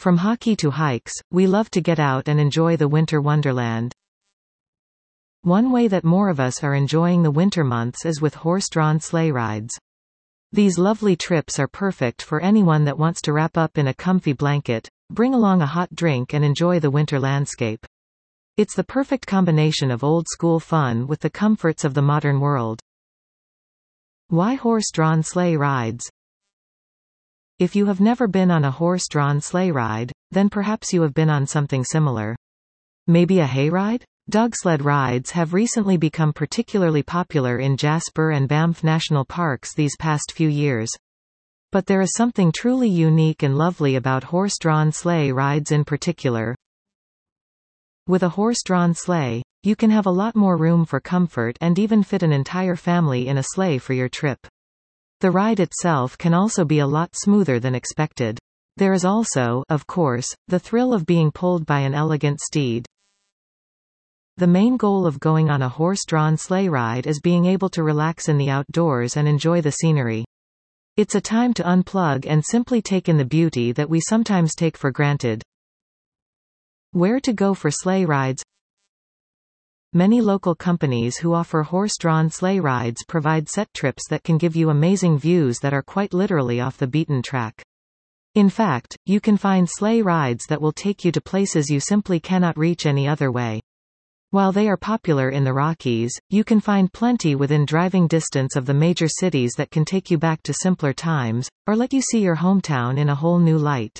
From hockey to hikes, we love to get out and enjoy the winter wonderland. One way that more of us are enjoying the winter months is with horse-drawn sleigh rides. These lovely trips are perfect for anyone that wants to wrap up in a comfy blanket, bring along a hot drink and enjoy the winter landscape. It's the perfect combination of old-school fun with the comforts of the modern world. Why horse-drawn sleigh rides? If you have never been on a horse-drawn sleigh ride, then perhaps you have been on something similar. Maybe a hayride? Dogsled rides have recently become particularly popular in Jasper and Banff National Parks these past few years. But there is something truly unique and lovely about horse-drawn sleigh rides in particular. With a horse-drawn sleigh, you can have a lot more room for comfort and even fit an entire family in a sleigh for your trip. The ride itself can also be a lot smoother than expected. There is also, of course, the thrill of being pulled by an elegant steed. The main goal of going on a horse-drawn sleigh ride is being able to relax in the outdoors and enjoy the scenery. It's a time to unplug and simply take in the beauty that we sometimes take for granted. Where to go for sleigh rides? Many local companies who offer horse-drawn sleigh rides provide set trips that can give you amazing views that are quite literally off the beaten track. In fact, you can find sleigh rides that will take you to places you simply cannot reach any other way. While they are popular in the Rockies, you can find plenty within driving distance of the major cities that can take you back to simpler times, or let you see your hometown in a whole new light.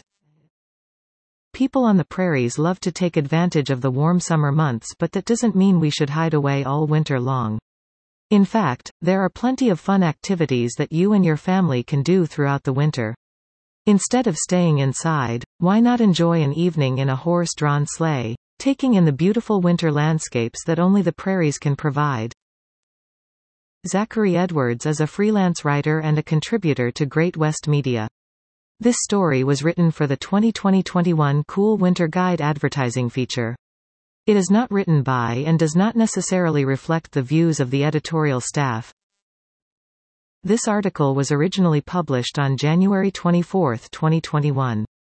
People on the prairies love to take advantage of the warm summer months, but that doesn't mean we should hide away all winter long. In fact, there are plenty of fun activities that you and your family can do throughout the winter. Instead of staying inside, why not enjoy an evening in a horse-drawn sleigh, taking in the beautiful winter landscapes that only the prairies can provide? Zachary Edwards is a freelance writer and a contributor to Great West Media. This story was written for the 2020-21 Cool Winter Guide advertising feature. It is not written by and does not necessarily reflect the views of the editorial staff. This article was originally published on January 24, 2021.